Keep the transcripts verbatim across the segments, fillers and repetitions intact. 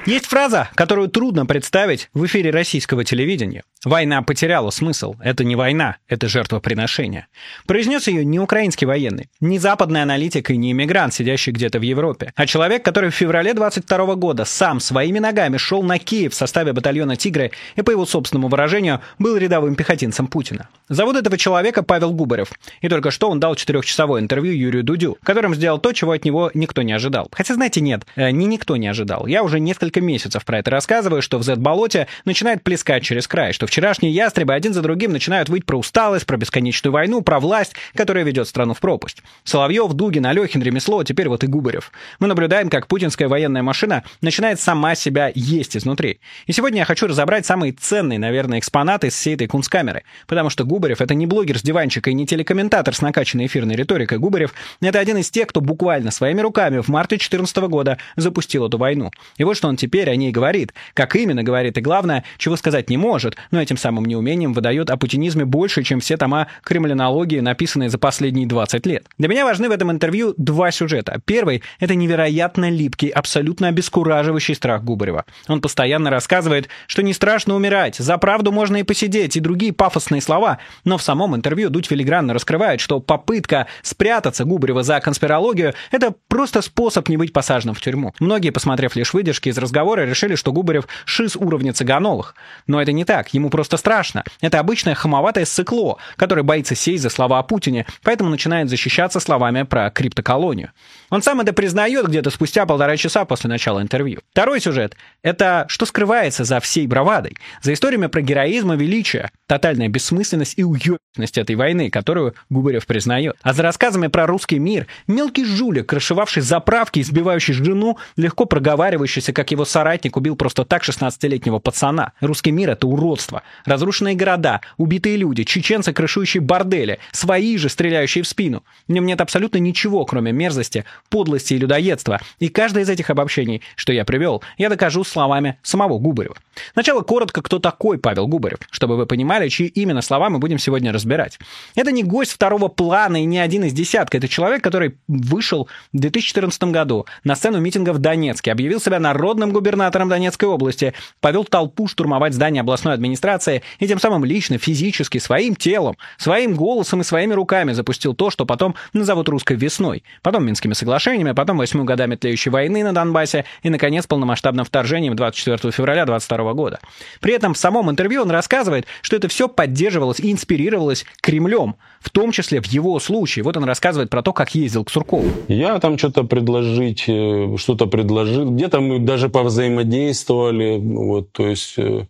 Есть фраза, которую трудно представить в эфире российского телевидения. «Война потеряла смысл. Это не война, это жертвоприношение». Произнес ее не украинский военный, не западный аналитик и не иммигрант, сидящий где-то в Европе, а человек, который в феврале двадцать второго года сам своими ногами шел на Киев в составе батальона «Тигры» и, по его собственному выражению, был рядовым пехотинцем Путина. Зовут этого человека Павел Губарев. И только что он дал четырехчасовое интервью Юрию Дудю, которым сделал то, чего от него никто не ожидал. Хотя, знаете, нет, не никто не ожидал. Я уже несколько месяцев про это рассказываю, что в зет-болоте начинает плескать через край, что вчерашние ястребы один за другим начинают выть про усталость, про бесконечную войну, про власть, которая ведет страну в пропасть. Соловьев, Дугин, Алехин, Ремесло, теперь вот и Губарев. Мы наблюдаем, как путинская военная машина начинает сама себя есть изнутри. И сегодня я хочу разобрать самые ценные, наверное, экспонаты из всей этой кунсткамеры. Потому что Губарев — это не блогер с диванчика и не телекомментатор с накачанной эфирной риторикой. Губарев — это один из тех, кто буквально своими руками в марте две тысячи четырнадцатого года запустил эту войну. И вот что он теперь о ней говорит. Как именно говорит, и главное, чего сказать не может, но этим самым неумением выдает о путинизме больше, чем все тома кремлинологии, написанные за последние двадцать лет. Для меня важны в этом интервью два сюжета. Первый — это невероятно липкий, абсолютно обескураживающий страх Губарева. Он постоянно рассказывает, что не страшно умирать, за правду можно и посидеть, и другие пафосные слова, но в самом интервью Дудь филигранно раскрывает, что попытка спрятаться Губарева за конспирологию — это просто способ не быть посаженным в тюрьму. Многие, посмотрев лишь выдержки из разговора, решили, что Губарев шиз уровня Цыгановых. Но это не так, ему просто страшно. Это обычное хамоватое ссыкло, которое боится сесть за слова о Путине, поэтому начинает защищаться словами про криптоколонию. Он сам это признает где-то спустя полтора часа после начала интервью. Второй сюжет — это что скрывается за всей бравадой, за историями про героизм и величие, тотальная бессмысленность и уёбищность этой войны, которую Губарев признает. А за рассказами про русский мир мелкий жулик, крышевавший заправки, избивающий жену, легко проговаривающийся, как его соратник убил просто так шестнадцатилетнего пацана. Русский мир — это уродство. Разрушенные города, убитые люди, чеченцы, крышующие бордели, свои же, стреляющие в спину. В нем нет абсолютно ничего, кроме мерзости, подлости и людоедства. И каждое из этих обобщений, что я привел, я докажу словами самого Губарева. Сначала коротко, кто такой Павел Губарев, чтобы вы понимали, чьи именно слова мы будем сегодня разбирать. Это не гость второго плана и не один из десятка. Это человек, который вышел в две тысячи четырнадцатом году на сцену митинга в Донецке, объявил себя народным губернатором Донецкой области, повел толпу штурмовать здание областной администрации и тем самым лично, физически, своим телом, своим голосом и своими руками запустил то, что потом назовут русской весной, потом Минскими соглашениями, потом восьмью годами тлеющей войны на Донбассе и, наконец, полномасштабным вторжением двадцать четвёртого февраля двадцать второго года. При этом в самом интервью он рассказывает, что это все поддерживалось и инспирировалось Кремлем, в том числе в его случае. Вот он рассказывает про то, как ездил к Суркову. Я там что-то предложить, что-то предложил, где-то мы даже повзаимодействовали, вот, то есть э,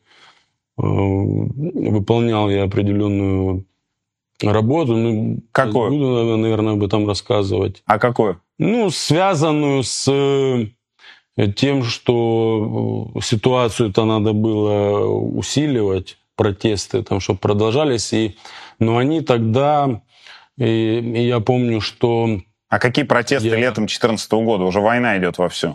выполнял я определенную работу. Ну, какую? Буду, наверное, об этом рассказывать. А какую? Ну, связанную с тем, что ситуацию-то надо было усиливать, протесты, там, чтобы продолжались. И, но они тогда, и, и я помню, что... А какие протесты я... летом две тысячи четырнадцатого года? Уже война идет вовсю.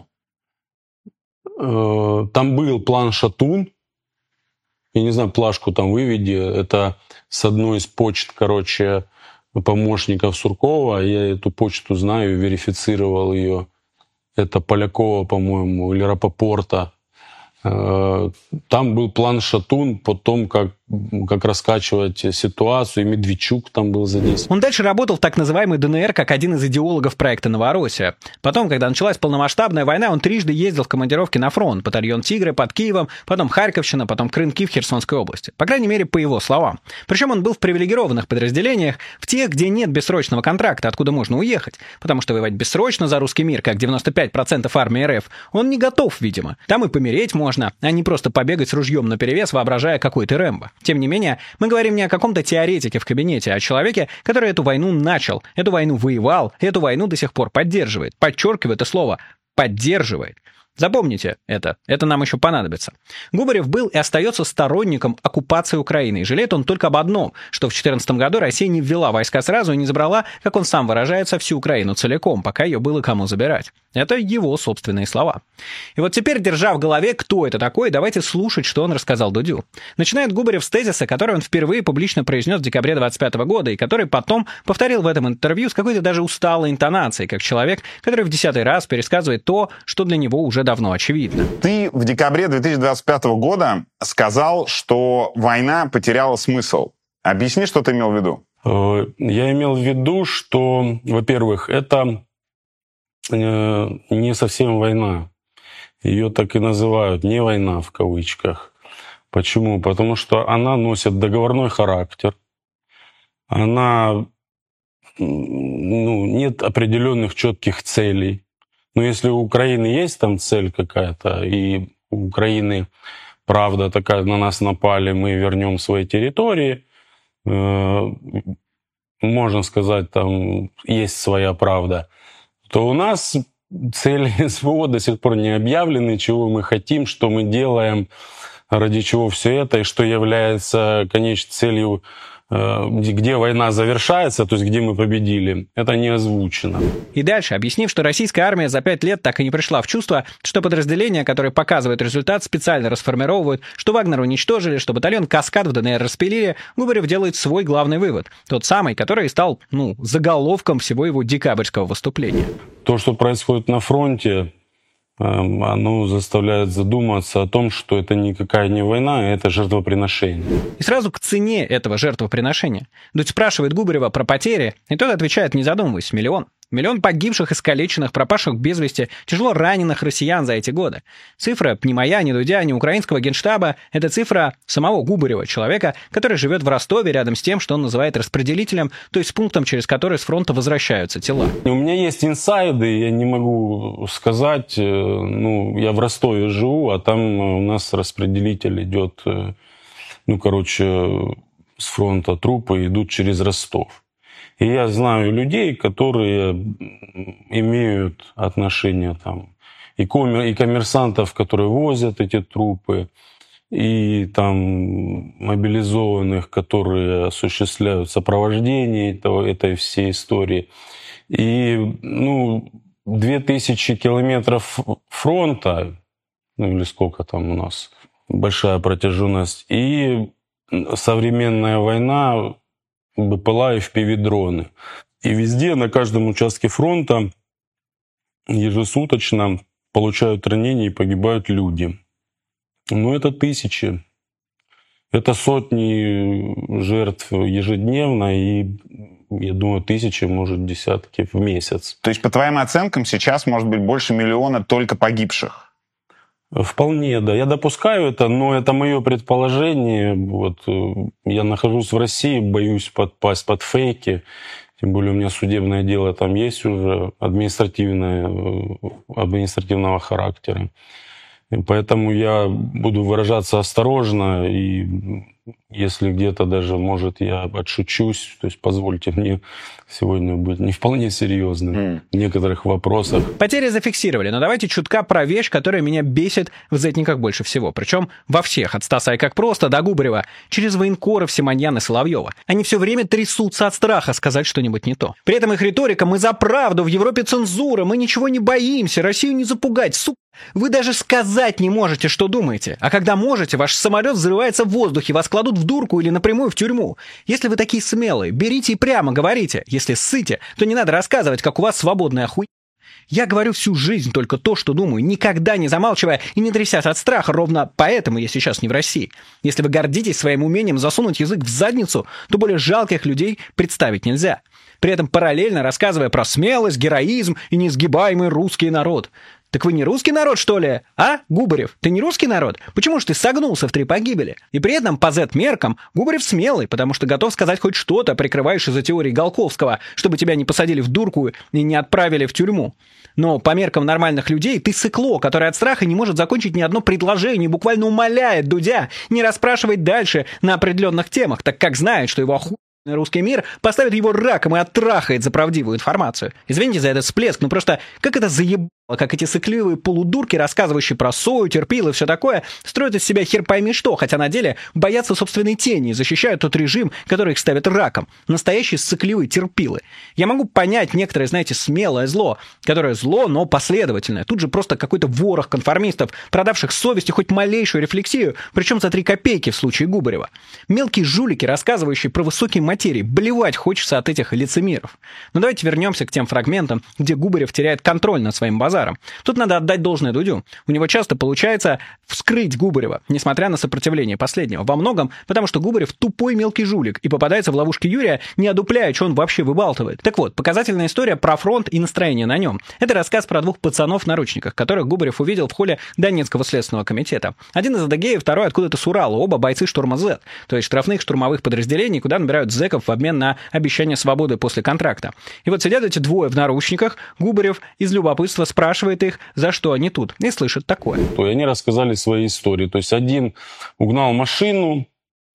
Там был план «Шатун». Я не знаю, плашку там выведи. Это с одной из почт, короче, помощников Суркова. Я эту почту знаю, верифицировал ее. Это Полякова, по-моему, или Рапопорта. Там был план «Шатун» по тому, как, как раскачивать ситуацию, и Медведчук там был задействован. Он дальше работал в так называемой ДНР как один из идеологов проекта «Новороссия». Потом, когда началась полномасштабная война, он трижды ездил в командировки на фронт. Батальон «Тигры» под Киевом, потом Харьковщина, потом Крынки в Херсонской области. По крайней мере, по его словам. Причем он был в привилегированных подразделениях, в тех, где нет бессрочного контракта, откуда можно уехать. Потому что воевать бессрочно за русский мир, как девяносто пять процентов армии РФ, он не готов, видимо. Там и помереть можно, а не просто побегать с ружьем наперевес, воображая, какой ты Рэмбо. Тем не менее, мы говорим не о каком-то теоретике в кабинете, а о человеке, который эту войну начал, эту войну воевал, эту войну до сих пор поддерживает. Подчеркиваю это слово «поддерживает». Запомните это, это нам еще понадобится. Губарев был и остается сторонником оккупации Украины. И жалеет он только об одном, что в две тысячи четырнадцатом году Россия не ввела войска сразу и не забрала, как он сам выражается, всю Украину целиком, пока ее было кому забирать. Это его собственные слова. И вот теперь, держа в голове, кто это такой, давайте слушать, что он рассказал Дудю. Начинает Губарев с тезиса, который он впервые публично произнес в декабре двадцать пятого года, и который потом повторил в этом интервью с какой-то даже усталой интонацией, как человек, который в десятый раз пересказывает то, что для него уже давно очевидно. Ты в декабре две тысячи двадцать пятого года сказал, что война потеряла смысл. Объясни, что ты имел в виду. Я имел в виду, что, во-первых, это не совсем война. Ее так и называют, не война в кавычках. Почему? Потому что она носит договорной характер. Она, ну, нет определенных четких целей. Но если у Украины есть там цель какая-то, и у Украины правда такая, на нас напали, мы вернем свои территории, э, можно сказать, там есть своя правда, то у нас цели СВО до сих пор не объявлены, чего мы хотим, что мы делаем, ради чего все это, и что является конечной целью, где война завершается, то есть где мы победили, это не озвучено. И дальше, объяснив, что российская армия за пять лет так и не пришла в чувство, что подразделения, которые показывают результат, специально расформировывают, что Вагнер уничтожили, что батальон «Каскад» в ДНР распилили, Губарев делает свой главный вывод. Тот самый, который стал, ну, заголовком всего его декабрьского выступления. То, что происходит на фронте, оно заставляет задуматься о том, что это никакая не война, а это жертвоприношение. И сразу к цене этого жертвоприношения. Дудь спрашивает Губарева про потери, и тот отвечает, не задумываясь, миллион. Миллион погибших, искалеченных, пропавших без вести, тяжело раненых россиян за эти годы. Цифра не моя, не Дудя, не украинского генштаба. Это цифра самого Губарева, человека, который живет в Ростове рядом с тем, что он называет распределителем, то есть пунктом, через который с фронта возвращаются тела. У меня есть инсайды, я не могу сказать. Ну, я в Ростове живу, а там у нас распределитель идет, ну, короче, с фронта трупы идут через Ростов. И я знаю людей, которые имеют отношение там, и, коммер, и коммерсантов, которые возят эти трупы, и там мобилизованных, которые осуществляют сопровождение этого, этой всей истории. И, ну, две тысячи километров фронта, ну или сколько там у нас, большая протяженность, и современная война, БПЛА и эф пи ви-дроны. И везде, на каждом участке фронта ежесуточно получают ранения и погибают люди. Но это тысячи. Это сотни жертв ежедневно, и, я думаю, тысячи, может, десятки в месяц. То есть, по твоим оценкам, сейчас может быть больше миллиона только погибших? Вполне, да. Я допускаю это, но это мое предположение. Вот, я нахожусь в России, боюсь подпасть под фейки. Тем более у меня судебное дело там есть уже, административное, административного характера. И поэтому я буду выражаться осторожно, и если где-то даже, может, я отшучусь, то есть позвольте мне сегодня быть не вполне серьезным mm. в некоторых вопросах. Потери зафиксировали, но давайте чутка про вещь, которая меня бесит в зетниках больше всего. Причем во всех, от Стаса и как просто до Губарева, через военкоров Симоньяна и Соловьева. Они все время трясутся от страха сказать что-нибудь не то. При этом их риторика: мы за правду, в Европе цензура, мы ничего не боимся, Россию не запугать, сука. Вы даже сказать не можете, что думаете. А когда можете, ваш самолет взрывается в воздухе, вас кладут в дурку или напрямую в тюрьму. Если вы такие смелые, берите и прямо говорите. Если ссыте, то не надо рассказывать, как у вас свободная хуй. Я говорю всю жизнь только то, что думаю, никогда не замалчивая и не трясясь от страха, ровно поэтому я сейчас не в России. Если вы гордитесь своим умением засунуть язык в задницу, то более жалких людей представить нельзя. При этом параллельно рассказывая про смелость, героизм и неизгибаемый русский народ. Так вы не русский народ, что ли? А, Губарев, ты не русский народ? Почему же ты согнулся в три погибели? И при этом по зет-меркам Губарев смелый, потому что готов сказать хоть что-то, прикрываешь из-за теории Голковского, чтобы тебя не посадили в дурку и не отправили в тюрьму. Но по меркам нормальных людей ты сыкло, которое от страха не может закончить ни одно предложение, буквально умоляет Дудя не расспрашивать дальше на определенных темах, так как знает, что его охуенный русский мир поставит его раком и оттрахает за правдивую информацию. Извините за этот всплеск, но просто как это заебало, как эти сыкливые полудурки, рассказывающие про сою, терпил и все такое, строят из себя хер пойми что, хотя на деле боятся собственной тени и защищают тот режим, который их ставит раком. Настоящие сыкливые терпилы. Я могу понять некоторое, знаете, смелое зло, которое зло, но последовательное. Тут же просто какой-то ворох конформистов, продавших совести хоть малейшую рефлексию, причем за три копейки в случае Губарева. Мелкие жулики, рассказывающие про высокие материи. Блевать хочется от этих лицемеров. Но давайте вернемся к тем фрагментам, где Губарев теряет контроль над своим базаром базаром. Тут надо отдать должное Дудю. У него часто получается вскрыть Губарева, несмотря на сопротивление последнего. Во многом потому, что Губарев тупой мелкий жулик и попадается в ловушки Юрия, не одупляя, что он вообще выбалтывает. Так вот, показательная история про фронт и настроение на нем. Это рассказ про двух пацанов в наручниках, которых Губарев увидел в холле Донецкого следственного комитета. Один из адыгеев, второй откуда-то с Урала, оба бойцы штурма Z, то есть штрафных штурмовых подразделений, куда набирают зэков в обмен на обещание свободы после контракта. И вот сидят эти двое в наручниках, Губарев из любопытства спрашивает их, за что они тут, и слышит такое. И они рассказали свои истории. То есть один угнал машину,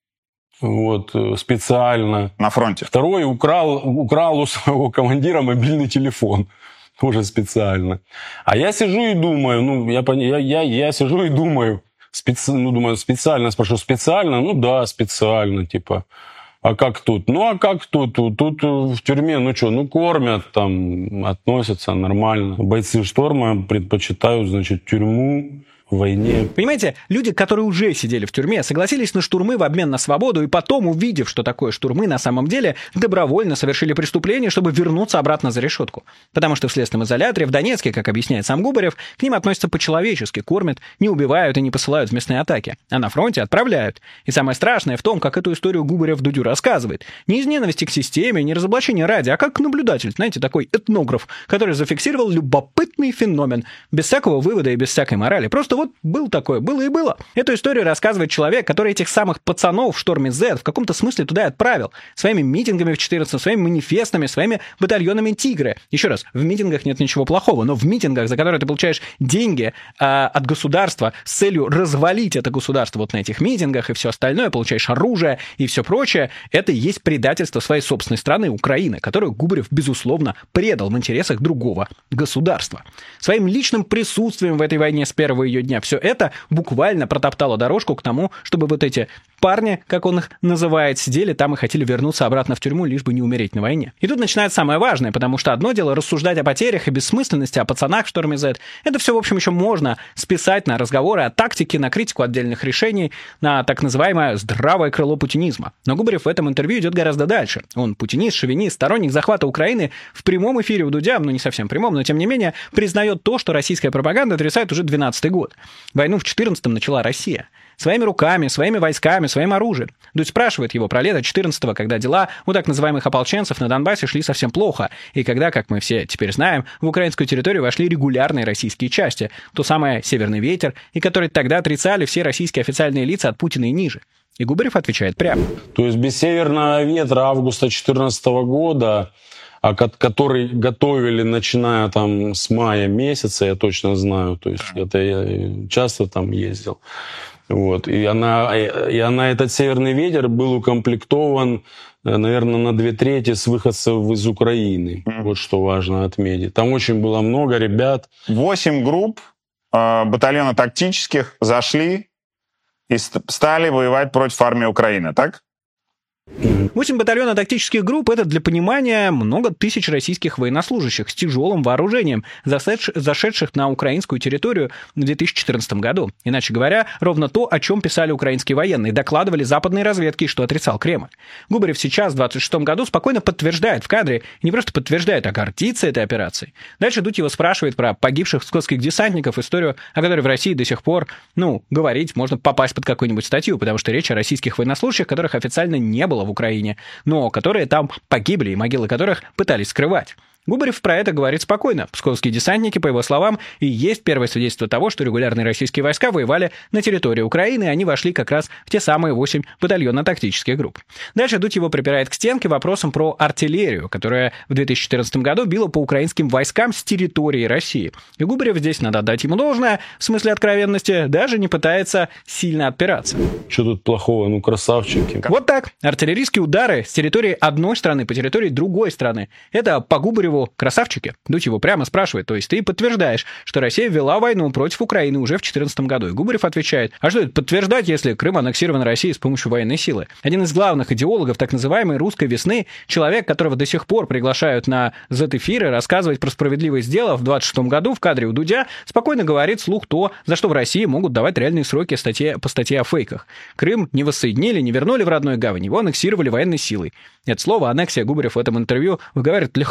вот, специально. На фронте. Второй украл, украл у своего командира мобильный телефон. Тоже специально. А я сижу и думаю, ну, я, я, я, я сижу и думаю, специ, ну, думаю, специально, спрашиваю, специально? Ну, да, специально, типа. А как тут? Ну, а как тут? Тут в тюрьме, ну что, ну, кормят, там, относятся нормально. Бойцы шторма предпочитают, значит, тюрьму в войне. Понимаете, люди, которые уже сидели в тюрьме, согласились на штурмы в обмен на свободу, и потом, увидев, что такое штурмы на самом деле, добровольно совершили преступление, чтобы вернуться обратно за решетку. Потому что в следственном изоляторе в Донецке, как объясняет сам Губарев, к ним относятся по-человечески, кормят, не убивают и не посылают в мясные атаки. А на фронте отправляют. И самое страшное в том, как эту историю Губарев Дудю рассказывает. Не из ненависти к системе, не разоблачения ради, а как наблюдатель, знаете, такой этнограф, который зафиксировал любопытный феномен, без всякого вывода и без всякой морали. Просто вот было такое, было и было. Эту историю рассказывает человек, который этих самых пацанов в шторме Z в каком-то смысле туда и отправил. Своими митингами в четырнадцатом, своими манифестами, своими батальонами «Тигры». Еще раз, в митингах нет ничего плохого, но в митингах, за которые ты получаешь деньги э, от государства с целью развалить это государство вот на этих митингах и все остальное, получаешь оружие и все прочее, это и есть предательство своей собственной страны, Украины, которую Губарев, безусловно, предал в интересах другого государства. Своим личным присутствием в этой войне с первого ее дня все это буквально протоптало дорожку к тому, чтобы вот эти парни, как он их называет, сидели там и хотели вернуться обратно в тюрьму, лишь бы не умереть на войне. И тут начинается самое важное, потому что одно дело рассуждать о потерях и бессмысленности, о пацанах в шторме Z. Это все, в общем, еще можно списать на разговоры о тактике, на критику отдельных решений, на так называемое здравое крыло путинизма. Но Губарев в этом интервью идет гораздо дальше. Он путинист, шовинист, сторонник захвата Украины, в прямом эфире у Дудя, ну не совсем прямом, но тем не менее, признает то, что российская пропаганда отрицает уже двенадцатый год. Войну в четырнадцатом начала Россия. Своими руками, своими войсками, своим оружием. Дудь спрашивает его про лето четырнадцатого, когда дела у так называемых ополченцев на Донбассе шли совсем плохо, и когда, как мы все теперь знаем, в украинскую территорию вошли регулярные российские части, то самое «Северный ветер», и которые тогда отрицали все российские официальные лица от Путина и ниже. И Губарев отвечает прямо. То есть без «Северного ветра» августа две тысячи четырнадцатого года, который готовили, начиная там с мая месяца, я точно знаю, то есть это я часто там ездил. Вот. И, она, и она, этот «Северный ветер» был укомплектован, наверное, на две трети с выходцев из Украины. Mm. Вот что важно отметить. Там очень было много ребят. Восемь групп э, батальона тактических зашли и стали воевать против армии Украины, так? Восемь батальонов тактических групп — это, для понимания, много тысяч российских военнослужащих с тяжелым вооружением, зашедших на украинскую территорию в две тысячи четырнадцатом году. Иначе говоря, ровно то, о чем писали украинские военные, докладывали западные разведки, что отрицал Кремль. Губарев сейчас, в двадцать шестом году, спокойно подтверждает в кадре, не просто подтверждает, а гордится этой операцией. Дальше Дудь его спрашивает про погибших псковских десантников, историю, о которой в России до сих пор, ну, говорить можно попасть под какую-нибудь статью, потому что речь о российских военнослужащих, которых официально не было в Украине, но которые там погибли и могилы которых пытались скрывать. Губарев про это говорит спокойно. Псковские десантники, по его словам, и есть первое свидетельство того, что регулярные российские войска воевали на территории Украины, и они вошли как раз в те самые восемь батальонно-тактических групп. Dальше Дудь его припирает к стенке вопросом про артиллерию, которая в две тысячи четырнадцатом году била по украинским войскам с территории России. И Губарев, здесь надо отдать ему должное, в смысле откровенности, даже не пытается сильно отпираться. Что тут плохого? Ну, красавчики. Вот так. Артиллерийские удары с территории одной страны по территории другой страны. Это по Губареву красавчики. Дудь его прямо спрашивает, то есть ты подтверждаешь, что Россия вела войну против Украины уже в две тысячи четырнадцатом году. И Губарев отвечает, а что это подтверждать, если Крым аннексирован Россией с помощью военной силы? Один из главных идеологов так называемой русской весны, человек, которого до сих пор приглашают на зет-эфиры рассказывать про справедливость дела, в двадцать шестом году в кадре у Дудя спокойно говорит вслух то, за что в России могут давать реальные сроки статье, по статье о фейках. Крым не воссоединили, не вернули в родную гавань, его аннексировали военной силой. Это слово «аннексия» Губарев в этом интервью выговаривает легко, как будто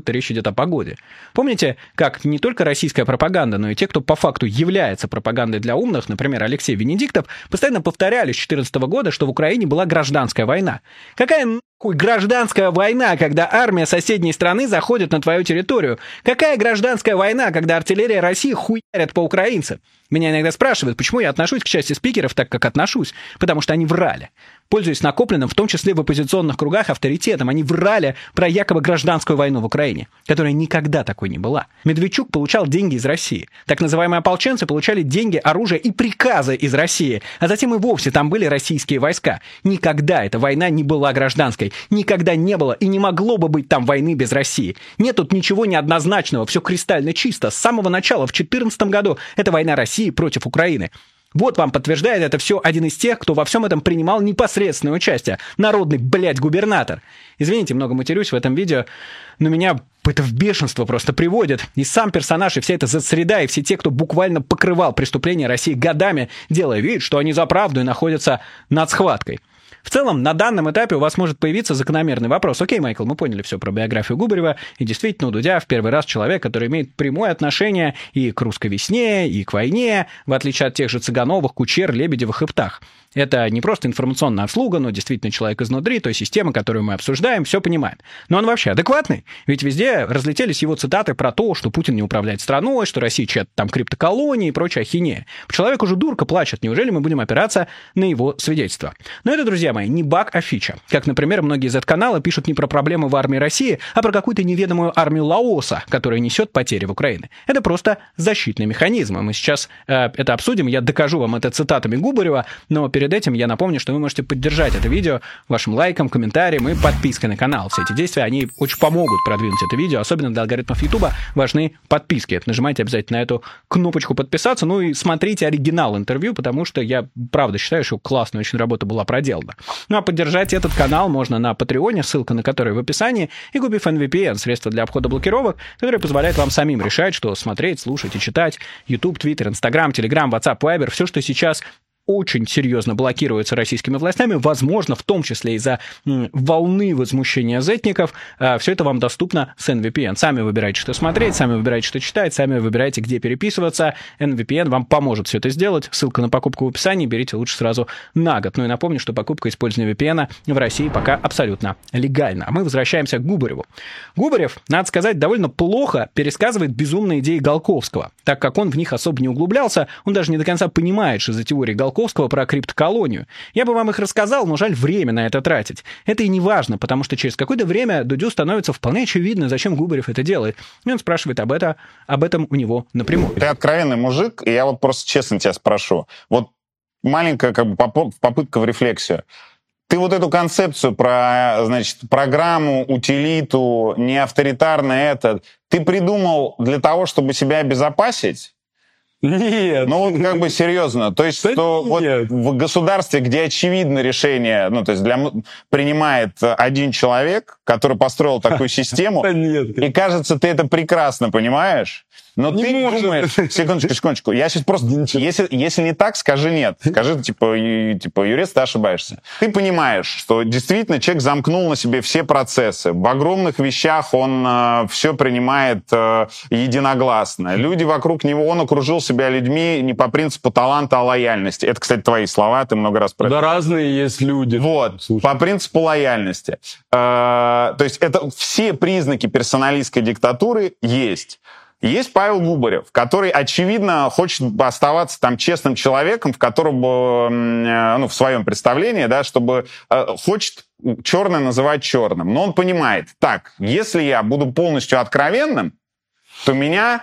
будто речь идет о погоде. Помните, как не только российская пропаганда, но и те, кто по факту является пропагандой для умных, например, Алексей Венедиктов, постоянно повторяли с две тысячи четырнадцатого года, что в Украине была гражданская война. Какая нахуй гражданская война, когда армия соседней страны заходит на твою территорию? Какая гражданская война, когда артиллерия России хуярят по украинцам? Меня иногда спрашивают, почему я отношусь к части спикеров так, как отношусь. Потому что они врали. Пользуясь накопленным, в том числе в оппозиционных кругах, авторитетом, они врали про якобы гражданскую войну в Украине, которая никогда такой не была. Медведчук получал деньги из России. Так называемые ополченцы получали деньги, оружие и приказы из России. А затем и вовсе там были российские войска. Никогда эта война не была гражданской. Никогда не было и не могло бы быть там войны без России. Нет тут ничего неоднозначного, все кристально чисто. С самого начала, в две тысячи четырнадцатом году, это война России против Украины. Вот вам подтверждает это все один из тех, кто во всем этом принимал непосредственное участие. Народный, блядь, губернатор. Извините, много матерюсь в этом видео, но меня это в бешенство просто приводит. И сам персонаж, и вся эта среда, и все те, кто буквально покрывал преступления России годами, делая вид, что они за правду и находятся над схваткой. В целом, на данном этапе у вас может появиться закономерный вопрос. Окей, Майкл, мы поняли все про биографию Губарева, и действительно у Дудя в первый раз человек, который имеет прямое отношение и к русской весне, и к войне, в отличие от тех же Цыгановых, Кучер, Лебедевых и Птах. Это не просто информационная обслуга, но действительно человек изнутри, той системы, которую мы обсуждаем, все понимает. Но он вообще адекватный, ведь везде разлетелись его цитаты про то, что Путин не управляет страной, что Россия чья-то там криптоколония и прочая ахинея. Человек уже дурка плачет, неужели мы будем опираться на его свидетельства? Но это, друзья мои, не баг, а фича. Как, например, многие Z-каналы пишут не про проблемы в армии России, а про какую-то неведомую армию Лаоса, которая несет потери в Украине. Это просто защитный механизм. Мы сейчас э, это обсудим, я докажу вам это цитатами Губарева, но перед Перед этим я напомню, что вы можете поддержать это видео вашим лайком, комментарием и подпиской на канал. Все эти действия, они очень помогут продвинуть это видео, особенно для алгоритмов Ютуба важны подписки. Нажимайте обязательно на эту кнопочку подписаться, ну и смотрите оригинал интервью, потому что я правда считаю, что классная очень работа была проделана. Ну а поддержать этот канал можно на Патреоне, ссылка на который в описании, и купив эн ви пи эн, средство для обхода блокировок, которое позволяет вам самим решать, что смотреть, слушать и читать. YouTube, Twitter, Instagram, Telegram, WhatsApp, Viber, все, что сейчас очень серьезно блокируется российскими властями, возможно, в том числе из-за м, волны возмущения зетников, а, все это вам доступно с эн ви пи эн. Сами выбирайте, что смотреть, сами выбирайте, что читать, сами выбирайте, где переписываться. эн ви пи эн вам поможет все это сделать. Ссылка на покупку в описании, берите лучше сразу на год. Ну и напомню, что покупка использования ви пи эн в России пока абсолютно легальна. А мы возвращаемся к Губареву. Губарев, надо сказать, довольно плохо пересказывает безумные идеи Голковского. Так как он в них особо не углублялся, он даже не до конца понимает, что за теории Голковского про криптоколонию. Я бы вам их рассказал, но жаль время на это тратить. Это и не важно, потому что через какое-то время Дудю становится вполне очевидно, зачем Губарев это делает. И он спрашивает об, это, об этом у него напрямую. Ты откровенный мужик, и я вот просто честно тебя спрошу. Вот маленькая как бы попытка в рефлексию. Ты вот эту концепцию про, значит, программу, утилиту, не авторитарно это, ты придумал для того, чтобы себя обезопасить? Нет. Ну, как бы серьезно. То есть, да что вот в государстве, где очевидно решение, ну, то есть для, принимает один человек, который построил такую систему, и кажется, ты это прекрасно понимаешь, но не ты может. думаешь... Секундочку, секундочку. Я сейчас просто... Если, если не так, скажи нет. Скажи, типа, ю, типа, юрист, ты ошибаешься. Ты понимаешь, что действительно человек замкнул на себе все процессы. В огромных вещах он э, все принимает э, единогласно. Люди вокруг него, он окружил себя людьми не по принципу таланта, а лояльности. Это, кстати, твои слова, ты много раз про это. Да, разные есть люди. Вот, слушай. По принципу лояльности. Э, то есть это все признаки персоналистской диктатуры есть. Есть Павел Губарев, который, очевидно, хочет оставаться там честным человеком, в котором, ну, в своем представлении, да, чтобы хочет черное называть черным. Но он понимает, так, если я буду полностью откровенным, то меня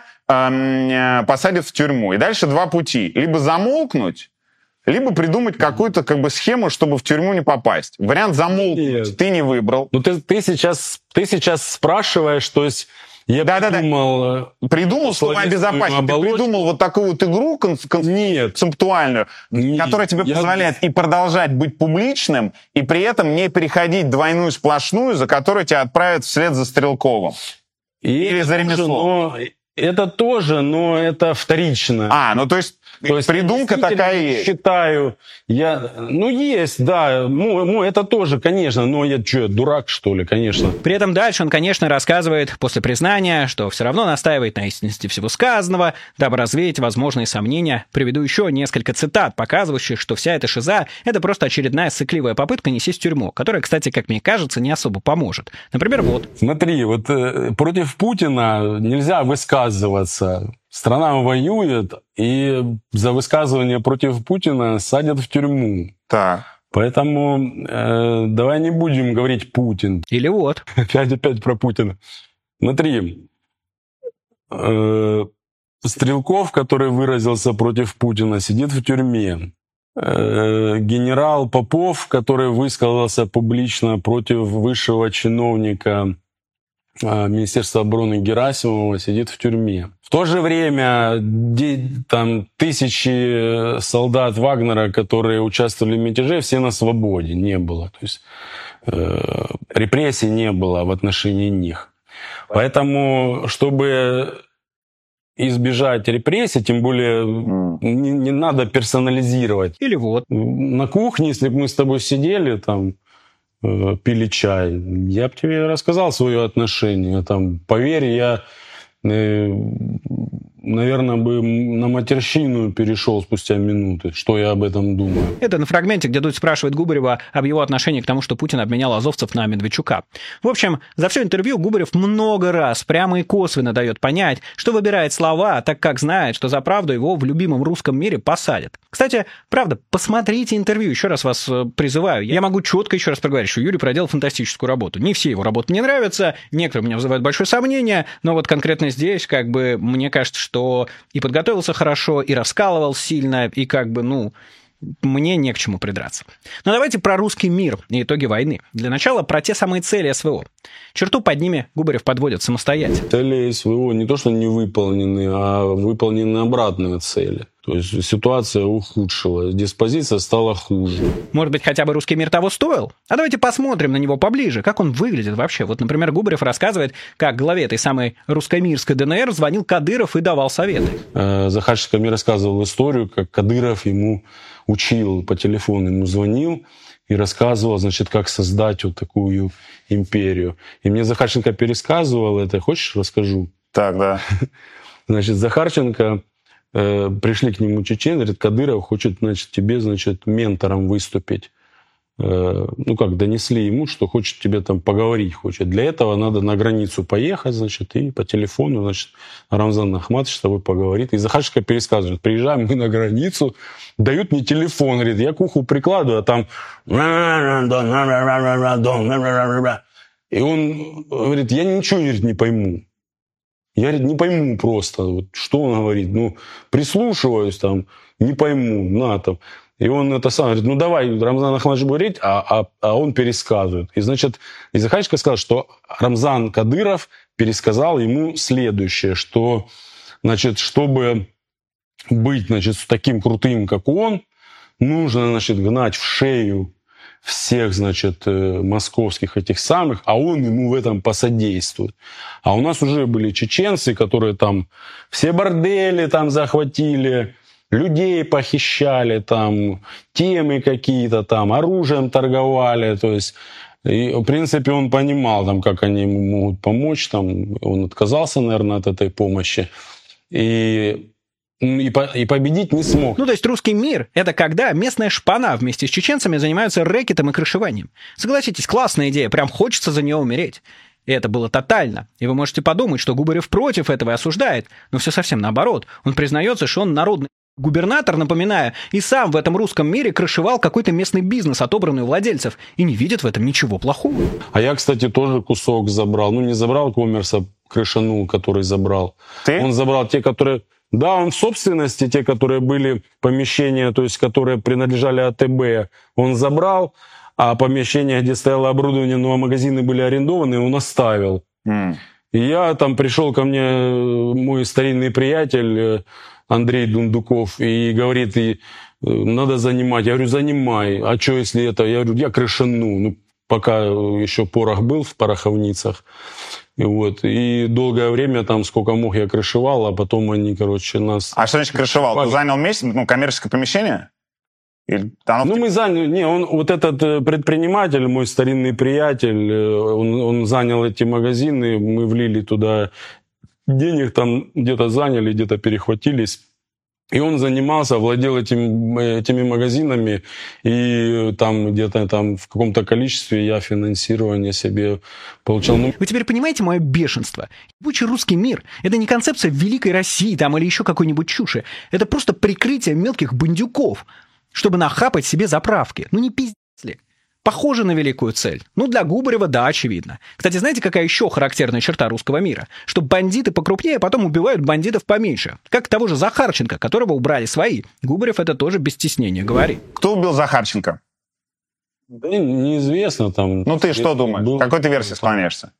э, посадят в тюрьму. И дальше два пути. Либо замолкнуть, либо придумать какую-то как бы схему, чтобы в тюрьму не попасть. Вариант замолкнуть Нет. ты не выбрал. Ну ты, ты, сейчас, ты сейчас спрашиваешь, то есть... Я да, придумал... Да, да. Придумал, чтобы обезопасить. Ты придумал вот такую вот игру кон- кон- концептуальную, Нет. которая тебе я... позволяет и продолжать быть публичным, и при этом не переходить двойную сплошную, за которую тебя отправят вслед за Стрелковым. И Или за Ремесло. Но... Это тоже, но это вторично. А, ну то есть, то есть придумка такая есть. Считаю, я, ну есть, да, ну, ну это тоже, конечно, но я что, дурак что ли, конечно. При этом дальше он, конечно, рассказывает после признания, что все равно настаивает на истинности всего сказанного, дабы развеять возможные сомнения. Приведу еще несколько цитат, показывающих, что вся эта шиза — это просто очередная сыкливая попытка не сесть в тюрьму, которая, кстати, как мне кажется, не особо поможет. Например, вот. Смотри, вот э, против Путина нельзя высказываться. Страна воюет, и за высказывание против Путина садят в тюрьму. Так. Поэтому э, давай не будем говорить Путин. Или вот. Опять, опять про Путина. Смотри, э, Стрелков, который выразился против Путина, сидит в тюрьме. Э, генерал Попов, который высказался публично против высшего чиновника Министерства обороны Герасимова, сидит в тюрьме. В то же время там тысячи солдат Вагнера, которые участвовали в мятеже, все на свободе, не было. То есть э, репрессий не было в отношении них. Поэтому, чтобы избежать репрессий, тем более не, не надо персонализировать. Или вот. На кухне, если бы мы с тобой сидели там, пили чай, я бы тебе рассказал свое отношение. Там, поверь, я, э, наверное, бы на матерщину перешел спустя минуты, что я об этом думаю. Это на фрагменте, где Дудь спрашивает Губарева об его отношении к тому, что Путин обменял азовцев на Медведчука. В общем, за все интервью Губарев много раз прямо и косвенно дает понять, что выбирает слова, так как знает, что за правду его в любимом русском мире посадят. Кстати, правда, посмотрите интервью, еще раз вас призываю. Я могу четко еще раз проговорить, что Юрий проделал фантастическую работу. Не все его работы мне нравятся, некоторые меня вызывают большое сомнение, но вот конкретно здесь, как бы, мне кажется, что и подготовился хорошо, и раскалывал сильно, и как бы, ну, мне не к чему придраться. Но давайте про русский мир и итоги войны. Для начала про те самые цели СВО. Черту под ними Губарев подводит самостоятельно. Цели СВО не то, что не выполнены, а выполнены обратные цели. То есть ситуация ухудшилась, диспозиция стала хуже. Может быть, хотя бы русский мир того стоил? А давайте посмотрим на него поближе, как он выглядит вообще. Вот, например, Губарев рассказывает, как главе этой самой русско-мирской ДНР звонил Кадыров и давал советы. Захарченко мне рассказывал историю, как Кадыров ему учил по телефону, ему звонил и рассказывал, значит, как создать вот такую империю. И мне Захарченко пересказывал это. Хочешь, расскажу? Так, да. Значит, Захарченко... Пришли к нему чеченцы, говорит, Кадыров хочет, значит, тебе, значит, ментором выступить. Ну как, донесли ему, что хочет тебе там поговорить хочет. Для этого надо на границу поехать, значит, и по телефону, значит, Рамзан Ахматович с тобой поговорит. И Захарченко пересказывает, приезжаем мы на границу, дают мне телефон, говорит, я к уху прикладываю, а там... И он говорит, я ничего, говорит, не пойму. Я, говорит, не пойму просто, вот, что он говорит. Ну, прислушиваюсь там, не пойму, на там. И он это сам говорит, ну давай, Рамзан Ахматович говорит, а, а, а он пересказывает. И, значит, и Захарченко сказал, что Рамзан Кадыров пересказал ему следующее, что, значит, чтобы быть, значит, таким крутым, как он, нужно, значит, гнать в шею всех, значит, московских этих самых, а он ему в этом посодействует. А у нас уже были чеченцы, которые там все бордели там захватили, людей похищали, там, темы какие-то там, оружием торговали, то есть, и, в принципе, он понимал, там, как они ему могут помочь, там, он отказался, наверное, от этой помощи, и... И, по, и победить не смог. Ну, то есть русский мир — это когда местная шпана вместе с чеченцами занимаются рэкетом и крышеванием. Согласитесь, классная идея, прям хочется за нее умереть. И это было тотально. И вы можете подумать, что Губарев против этого и осуждает, но все совсем наоборот. Он признается, что он народный губернатор, напоминаю, и сам в этом русском мире крышевал какой-то местный бизнес, отобранный у владельцев, и не видит в этом ничего плохого. А я, кстати, тоже кусок забрал. Ну, не забрал коммерса, крышанул, который забрал. Ты? Он забрал те, которые... Да, он в собственности, те, которые были помещения, то есть которые принадлежали АТБ, он забрал, а помещения, где стояло оборудование, но магазины были арендованы, он оставил. Mm. И я там пришел ко мне мой старинный приятель Андрей Дундуков и говорит, и, надо занимать. Я говорю, занимай. А что, если это? Я говорю, я крышану. Ну, пока еще порох был в пороховницах. И, вот, и долгое время там сколько мог я крышевал, а потом они, короче, нас... А что значит крышевал? Ты занял место, ну, коммерческое помещение? Или... Ну, мы заняли... Не, он, вот этот предприниматель, мой старинный приятель, он, он занял эти магазины, мы влили туда денег, там где-то заняли, где-то перехватились. И он занимался, владел этим, этими магазинами, и там где-то там в каком-то количестве я финансирование себе получал. Ну... Вы теперь понимаете мое бешенство? Ебучий русский мир — это не концепция великой России там или еще какой-нибудь чуши. Это просто прикрытие мелких бандюков, чтобы нахапать себе заправки. Ну не пиздец ли? Похоже на великую цель. Ну, для Губарева, да, очевидно. Кстати, знаете, какая еще характерная черта русского мира? Что бандиты покрупнее потом убивают бандитов поменьше. Как того же Захарченко, которого убрали свои. Губарев это тоже без стеснения говорит. Кто убил Захарченко? Да неизвестно там. Ну, ты что думаешь? Был... К какой ты версии склоняешься?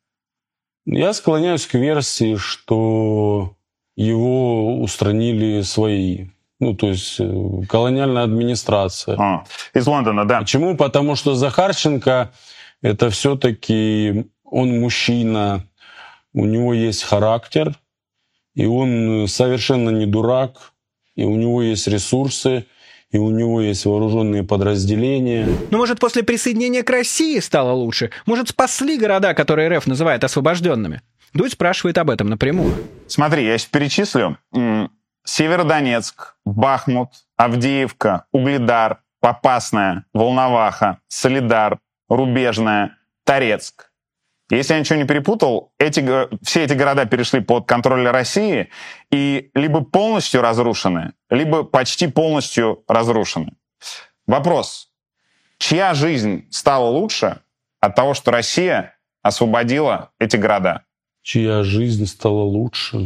Я склоняюсь к версии, что его устранили свои. Ну, то есть колониальная администрация. А, из Лондона, да. Почему? Потому что Захарченко — это все-таки он мужчина, у него есть характер, и он совершенно не дурак, и у него есть ресурсы, и у него есть вооруженные подразделения. Ну, может, после присоединения к России стало лучше? Может, спасли города, которые РФ называет освобожденными? Дудь спрашивает об этом напрямую. Смотри, я сейчас перечислю. Северодонецк, Бахмут, Авдеевка, Угледар, Попасная, Волноваха, Солидар, Рубежная, Торецк. Если я ничего не перепутал, эти, все эти города перешли под контроль России и либо полностью разрушены, либо почти полностью разрушены. Вопрос. Чья жизнь стала лучше от того, что Россия освободила эти города? Чья жизнь стала лучше?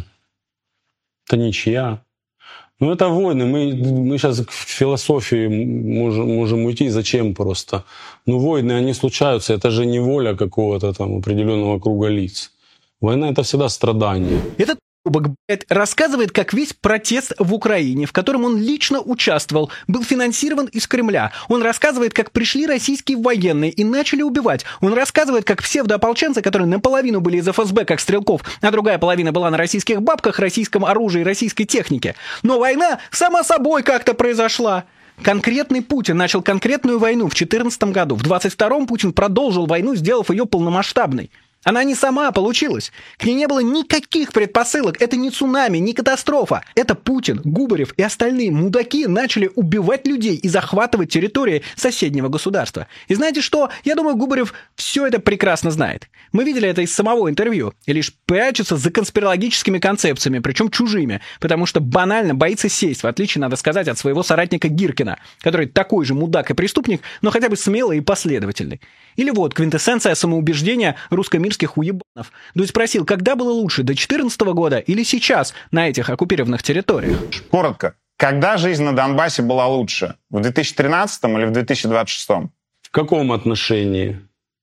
Это ничья. Ну, это войны. Мы, мы сейчас к философии можем, можем уйти. Зачем просто? Ну, войны, они случаются. Это же не воля какого-то там определенного круга лиц. Война — это всегда страдание. Этот рассказывает, как весь протест в Украине, в котором он лично участвовал, был финансирован из Кремля. Он рассказывает, как пришли российские военные и начали убивать. Он рассказывает, как псевдоополченцы, которые наполовину были из эф эс бэ, как Стрелков, а другая половина была на российских бабках, российском оружии, российской технике. Но война сама собой как-то произошла. Конкретный Путин начал конкретную войну в две тысячи четырнадцатом году. В двадцать втором Путин продолжил войну, сделав ее полномасштабной. Она не сама получилась. К ней не было никаких предпосылок. Это не цунами, не катастрофа. Это Путин, Губарев и остальные мудаки начали убивать людей и захватывать территории соседнего государства. И знаете что? Я думаю, Губарев все это прекрасно знает. Мы видели это из самого интервью. И лишь прячется за конспирологическими концепциями, причем чужими, потому что банально боится сесть, в отличие, надо сказать, от своего соратника Гиркина, который такой же мудак и преступник, но хотя бы смелый и последовательный. Или вот квинтэссенция самоубеждения русско-мирских уебанов. Дудь спросил, когда было лучше, до две тысячи четырнадцатого года или сейчас на этих оккупированных территориях? Коротко. Когда жизнь на Донбассе была лучше? В две тысячи тринадцатом или в две тысячи двадцать шестом? В каком отношении?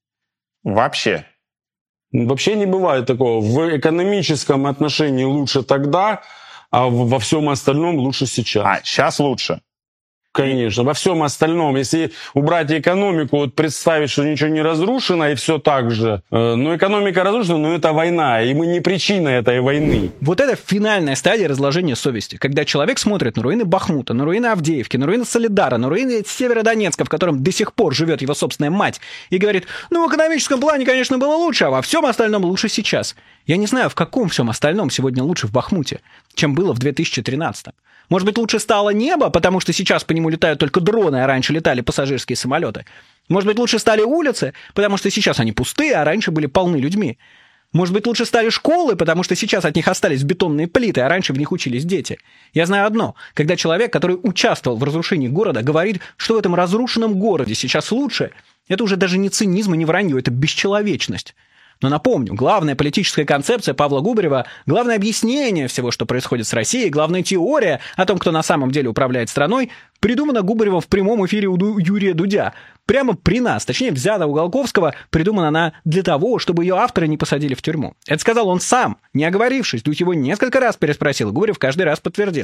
Вообще. Вообще не бывает такого. В экономическом отношении лучше тогда, а во всем остальном лучше сейчас. А, сейчас лучше. Конечно, во всем остальном. Если убрать экономику, вот представить, что ничего не разрушено, и все так же. Э, ну, экономика разрушена, но это война, и мы не причина этой войны. Вот это финальная стадия разложения совести, когда человек смотрит на руины Бахмута, на руины Авдеевки, на руины Солидара, на руины Северодонецка, в котором до сих пор живет его собственная мать, и говорит, ну, в экономическом плане, конечно, было лучше, а во всем остальном лучше сейчас. Я не знаю, в каком всем остальном сегодня лучше в Бахмуте, чем было в две тысячи тринадцатом. Может быть, лучше стало небо, потому что сейчас по нему летают только дроны, а раньше летали пассажирские самолеты. Может быть, лучше стали улицы, потому что сейчас они пустые, а раньше были полны людьми. Может быть, лучше стали школы, потому что сейчас от них остались бетонные плиты, а раньше в них учились дети. Я знаю одно. Когда человек, который участвовал в разрушении города, говорит, что в этом разрушенном городе сейчас лучше, это уже даже не цинизм и не вранье, это бесчеловечность. Но напомню, главная политическая концепция Павла Губарева, главное объяснение всего, что происходит с Россией, главная теория о том, кто на самом деле управляет страной, придумана Губаревым в прямом эфире у Юрия Дудя. Прямо при нас, точнее, взята у Голковского, придумана она для того, чтобы ее авторы не посадили в тюрьму. Это сказал он сам, не оговорившись. Дудь его несколько раз переспросил, Губарев каждый раз подтвердил.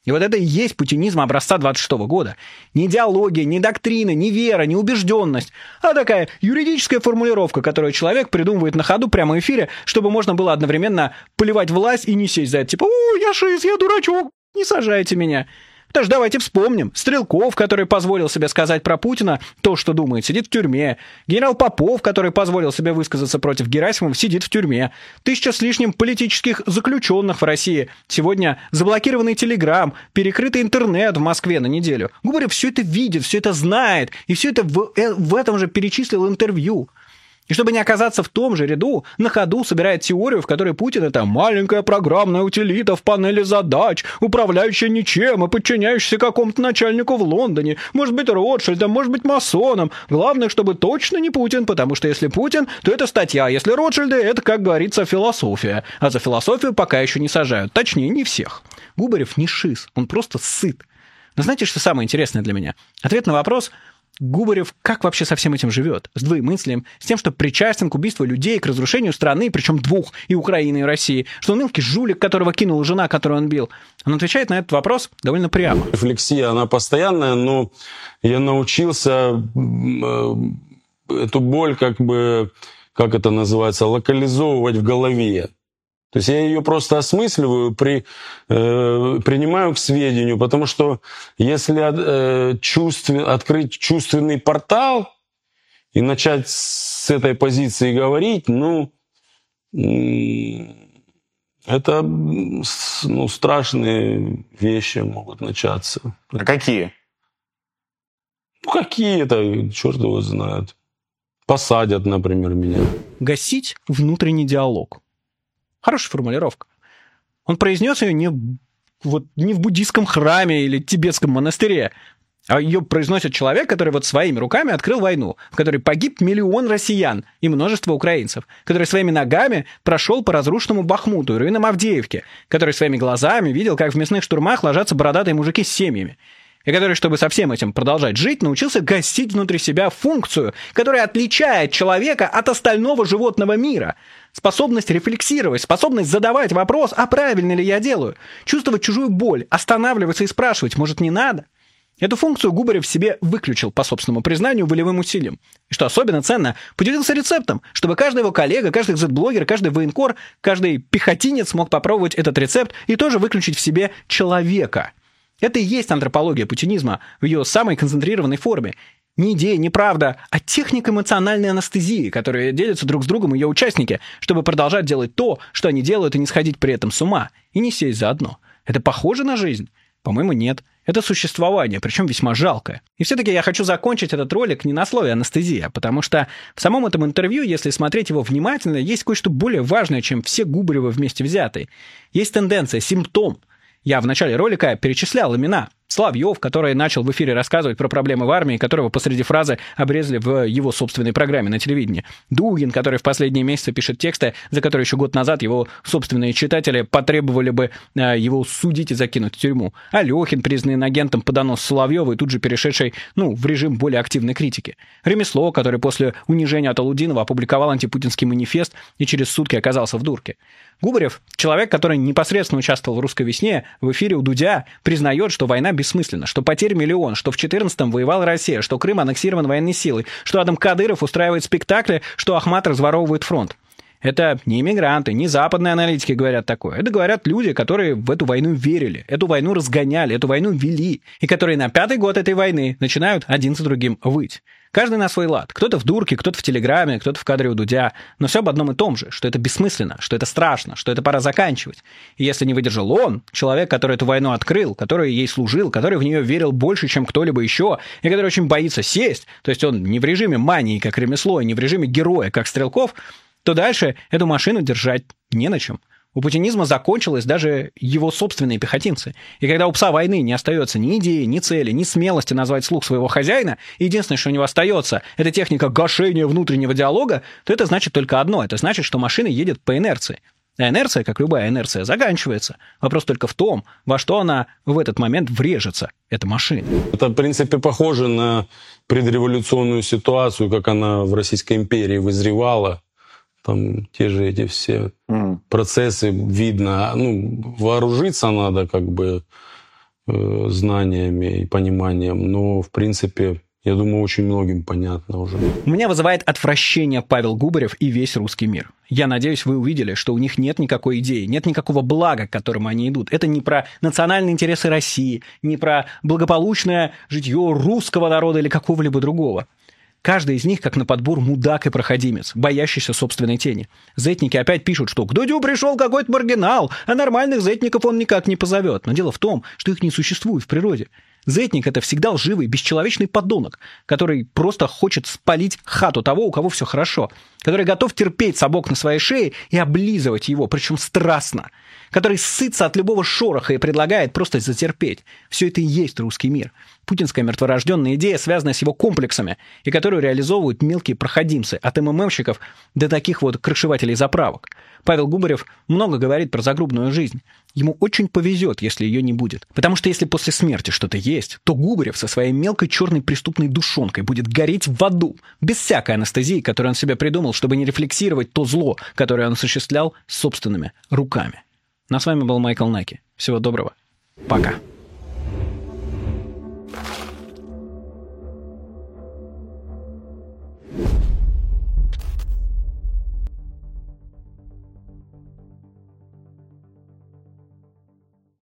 И вот это и есть путинизм образца двадцать шестого года. Не идеология, не доктрина, не вера, не убежденность, а такая юридическая формулировка, которую человек придумывает на ходу прямо в эфире, чтобы можно было одновременно поливать власть и не сесть за это. Типа, о, я шиз, я дурачок, не сажайте меня. Даже давайте вспомним. Стрелков, который позволил себе сказать про Путина то, что думает, сидит в тюрьме. Генерал Попов, который позволил себе высказаться против Герасимова, сидит в тюрьме. Тысяча с лишним политических заключенных в России. Сегодня заблокированный Телеграм, перекрытый интернет в Москве на неделю. Губарев все это видит, все это знает, и все это в, в этом же перечислил интервью. И чтобы не оказаться в том же ряду, на ходу собирает теорию, в которой Путин — это маленькая программная утилита в панели задач, управляющая ничем и подчиняющаяся какому-то начальнику в Лондоне, может быть, Ротшильдом, может быть, масоном. Главное, чтобы точно не Путин, потому что если Путин, то это статья, а если Ротшильды, это, как говорится, философия. А за философию пока еще не сажают. Точнее, не всех. Губарев не шиз, он просто сыт. Но знаете, что самое интересное для меня? Ответ на вопрос — Губарев как вообще со всем этим живет? С двоемыслием, с тем, что причастен к убийству людей, к разрушению страны, причем двух, и Украины, и России, что он мелкий жулик, которого кинула жена, которую он бил. Он отвечает на этот вопрос довольно прямо. Рефлексия, она постоянная, но я научился эту боль, как бы, как это называется, локализовывать в голове. То есть я ее просто осмысливаю, при, э, принимаю к сведению, потому что если э, чувствен, открыть чувственный портал и начать с этой позиции говорить, ну, э, это ну, страшные вещи могут начаться. А какие? Ну, какие-то, черт его знает. Посадят, например, меня. Гасить внутренний диалог. Хорошая формулировка. Он произнес ее не, вот, не в буддийском храме или тибетском монастыре, а ее произносит человек, который вот своими руками открыл войну, в которой погиб миллион россиян и множество украинцев, который своими ногами прошел по разрушенному Бахмуту и руинам Авдеевки, который своими глазами видел, как в мясных штурмах ложатся бородатые мужики с семьями, и который, чтобы со всем этим продолжать жить, научился гасить внутри себя функцию, которая отличает человека от остального животного мира. Способность рефлексировать, способность задавать вопрос, а правильно ли я делаю, чувствовать чужую боль, останавливаться и спрашивать, может, не надо? Эту функцию Губарев себе выключил, по собственному признанию, волевым усилием. И что особенно ценно, поделился рецептом, чтобы каждый его коллега, каждый зет-блогер, каждый военкор, каждый пехотинец мог попробовать этот рецепт и тоже выключить в себе человека. Это и есть антропология путинизма в ее самой концентрированной форме. Не идея, не правда, а техника эмоциональной анестезии, которой делятся друг с другом ее участники, чтобы продолжать делать то, что они делают, и не сходить при этом с ума, и не сесть заодно. Это похоже на жизнь? По-моему, нет. Это существование, причем весьма жалкое. И все-таки я хочу закончить этот ролик не на слове анестезия, потому что в самом этом интервью, если смотреть его внимательно, есть кое-что более важное, чем все Губаревы вместе взятые. Есть тенденция, симптом. Я в начале ролика перечислял имена. Соловьев, который начал в эфире рассказывать про проблемы в армии, которого посреди фразы обрезали в его собственной программе на телевидении. Дугин, который в последние месяцы пишет тексты, за которые еще год назад его собственные читатели потребовали бы его судить и закинуть в тюрьму. Алехин, признанный агентом по доносу Соловьева и тут же перешедший, ну, в режим более активной критики. Ремесло, который после унижения от Алудинова опубликовал антипутинский манифест и через сутки оказался в дурке. Губарев, человек, который непосредственно участвовал в «Русской весне», в эфире у Дудя признает, что война бессмысленна, что потерь миллион, что в четырнадцатом воевала Россия, что Крым аннексирован военной силой, что Адам Кадыров устраивает спектакли, что Ахмат разворовывает фронт. Это не иммигранты, не западные аналитики говорят такое. Это говорят люди, которые в эту войну верили, эту войну разгоняли, эту войну вели, и которые на пятый год этой войны начинают один за другим выть. Каждый на свой лад. Кто-то в дурке, кто-то в Телеграме, кто-то в кадре у Дудя. Но все об одном и том же, что это бессмысленно, что это страшно, что это пора заканчивать. И если не выдержал он, человек, который эту войну открыл, который ей служил, который в нее верил больше, чем кто-либо еще, и который очень боится сесть, то есть он не в режиме мании, как ремесло, и не в режиме героя, как Стрелков, то дальше эту машину держать не на чем. У путинизма закончилось даже его собственные пехотинцы. И когда у пса войны не остается ни идеи, ни цели, ни смелости назвать слух своего хозяина, единственное, что у него остается, это техника гашения внутреннего диалога, то это значит только одно. Это значит, что машина едет по инерции. А инерция, как любая инерция, заканчивается. Вопрос только в том, во что она в этот момент врежется, эта машина. Это, в принципе, похоже на предреволюционную ситуацию, как она в Российской империи вызревала. Там те же эти все mm. процессы видно. Ну, вооружиться надо, как бы, э, знаниями и пониманием, но, в принципе, я думаю, очень многим понятно уже. У меня вызывает отвращение Павел Губарев и весь русский мир. Я надеюсь, вы увидели, что у них нет никакой идеи, нет никакого блага, к которому они идут. Это не про национальные интересы России, не про благополучное житье русского народа или какого-либо другого. Каждый из них, как на подбор, мудак и проходимец, боящийся собственной тени. Зетники опять пишут, что к Дудю пришел какой-то маргинал, а нормальных зетников он никак не позовет. Но дело в том, что их не существует в природе. Зетник — это всегда лживый, бесчеловечный подонок, который просто хочет спалить хату того, у кого все хорошо, который готов терпеть собак на своей шее и облизывать его, причем страстно, который сытся от любого шороха и предлагает просто затерпеть. Все это и есть русский мир. Путинская мертворожденная идея, связанная с его комплексами, и которую реализовывают мелкие проходимцы, от эм эм эм-щиков до таких вот крышевателей заправок. Павел Губарев много говорит про загробную жизнь. Ему очень повезет, если ее не будет. Потому что если после смерти что-то есть, то Губарев со своей мелкой черной преступной душонкой будет гореть в аду, без всякой анестезии, которую он себе придумал, чтобы не рефлексировать то зло, которое он осуществлял собственными руками. Ну а с вами был Майкл Наки. Всего доброго. Пока.